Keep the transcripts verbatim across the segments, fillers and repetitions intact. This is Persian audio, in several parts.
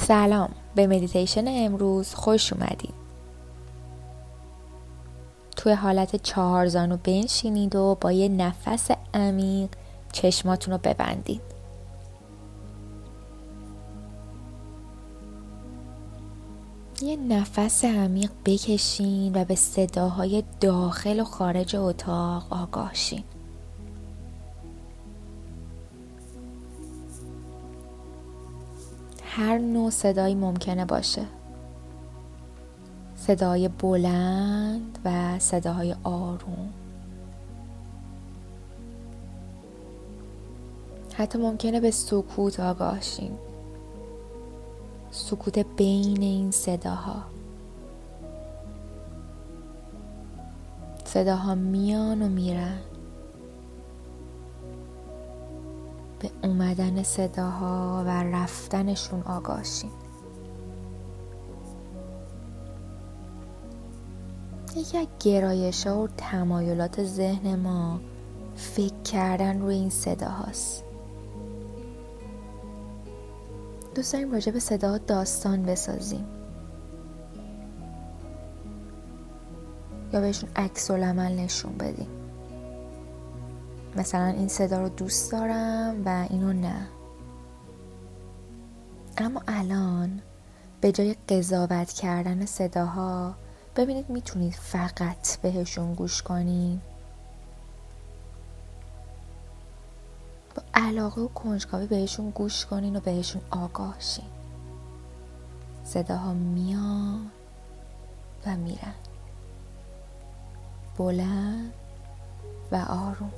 سلام، به مدیتیشن امروز خوش اومدید. توی حالت چهار زانو بنشینید و با یه نفس عمیق چشماتون رو ببندید. یه نفس عمیق بکشین و به صداهای داخل و خارج اتاق آگاه شین. هر نوع صدایی ممکنه باشه. صدای بلند و صداهای آروم. حتی ممکنه به سکوت آگاه شین. سکوت بین این صداها. صداها میان و میرن. به اومدن صداها و رفتنشون آگاه شین. یکی از گرایش‌ها و تمایلات ذهن ما فکر کردن روی این صداهاست. دوست داریم راجع به صداها داستان بسازیم یا بهشون عکس العمل نشون بدیم. مثلا این صدا رو دوست دارم و اینو نه. اما الان به جای قضاوت کردن صداها ببینید میتونید فقط بهشون گوش کنید. با علاقه و کنجکاوی بهشون گوش کنین و بهشون آگاه شین. صداها میان و میرن، بلند و آروم.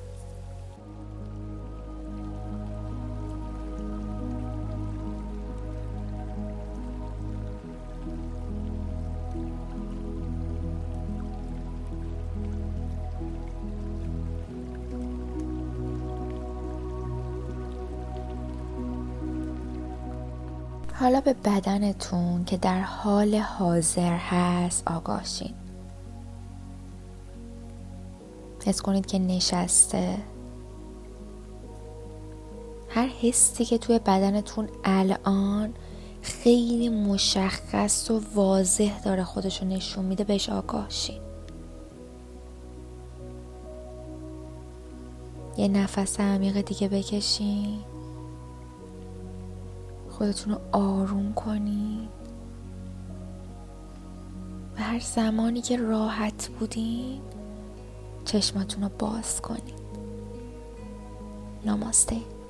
حالا به بدنتون که در حال حاضر هست آگاه شین. حس کنید که نشسته. هر حسی که توی بدنتون الان خیلی مشخص و واضح داره خودشو نشون میده بهش آگاه شین. یه نفس عمیق دیگه بکشین. خودتون رو آروم کنید و هر زمانی که راحت بودین چشماتون رو باز کنید. ناماسته.